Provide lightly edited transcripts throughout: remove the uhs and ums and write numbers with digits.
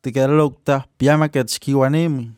tikerlokta piamaket skiwanemi.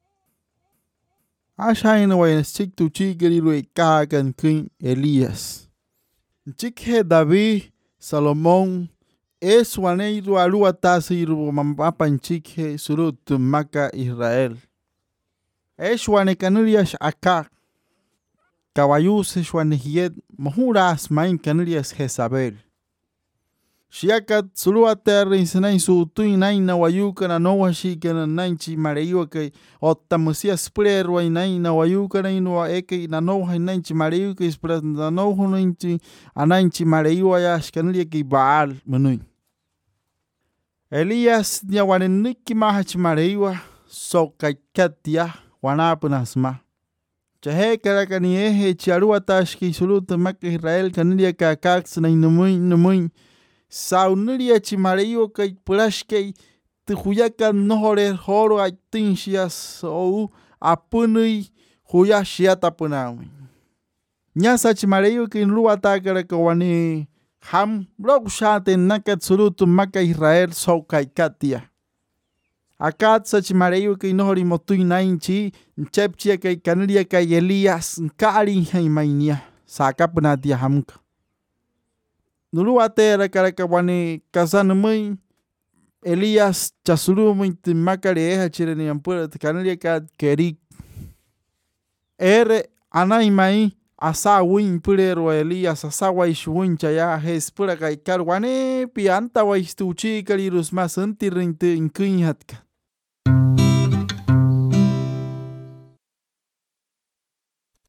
Ashaina wayan chik tu chikerilu kagan king Elías. Chikhe David, Salomón, Eswaneiru alua tasiru mampapan chikhe surut maka Israel. Eswane kanurias akak. Kawayus eswane hiet mohuras main kanurias Jezabel. Shiakat suluater insenai su tuinai na wayuka na nowa shika na nainchi mareiwa kay otamusia sprero inai na wayuka na inwa eke na nowa nainchi mareiwa kay spres na nowa nainchi anainchi mareiwa ya shkanulia kay Baal menui. Elías ya waneniki mahachi mareiwa so kay katia wanapunasma. Chahe karakani ehe chiarua tashki suluta maka Israel kanulia kakaks na inumuy saunuria chimareyo kay purashkay tujuyaka nohore horo aitinsias ou apunui huyashiata punawi. Nyasa chimareyo kay luata karakawani ham rokshate nakat sulutu maka Israel so kay katia. Akat sa chimareyo kay nohori motui nainchi nchepchia kay kanuria kay Elías nkari haimainia sakapunatia hamka. Nuluatera karakawani kasanumui Elías chasurumui timakareha chireni ampura kanuria ka kerik. Ere anaimai asa win purero Elías asa waishuin chaya hespura kay karwane pianta waistuchi kalirus mas antirinte inkinhatka.